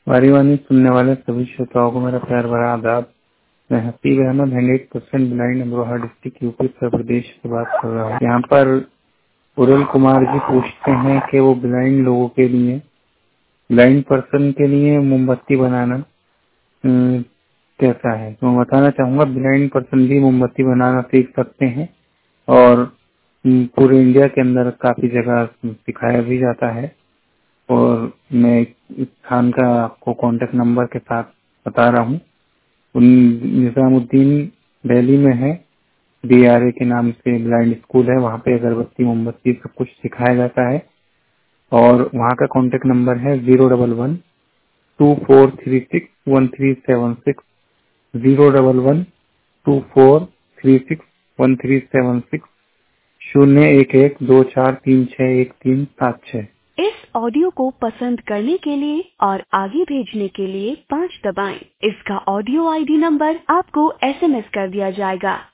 वारी वाणी सुनने वाले सभी श्रोताओं को मेरा प्यार भरा आदाब। मैं Haseeb Ahmad 100% blind Amroha district UP Uttar Pradesh से बात कर रहा हूँ। यहाँ पर उरल कुमार जी पूछते हैं कि वो ब्लाइंड लोगों के लिए, ब्लाइंड पर्सन के लिए मोमबत्ती बनाना कैसा है। तो मैं बताना चाहूंगा ब्लाइंड पर्सन भी मोमबत्ती बनाना सीख सकते हैं और पूरे इंडिया के अंदर काफी जगह सिखाया भी जाता है। और मैं इस स्थान का आपको कांटेक्ट नंबर के साथ बता रहा हूँ। निजामुद्दीन दिल्ली में है, DRA के नाम से ब्लाइंड स्कूल है। वहाँ पे अगरबत्ती मोमबत्ती सब कुछ सिखाया जाता है और वहाँ का कांटेक्ट नंबर है 011-2436-1376, 011-2436-1376, 011-2436-1376। इस ऑडियो को पसंद करने के लिए और आगे भेजने के लिए 5 दबाएं। इसका ऑडियो ID नंबर आपको SMS कर दिया जाएगा।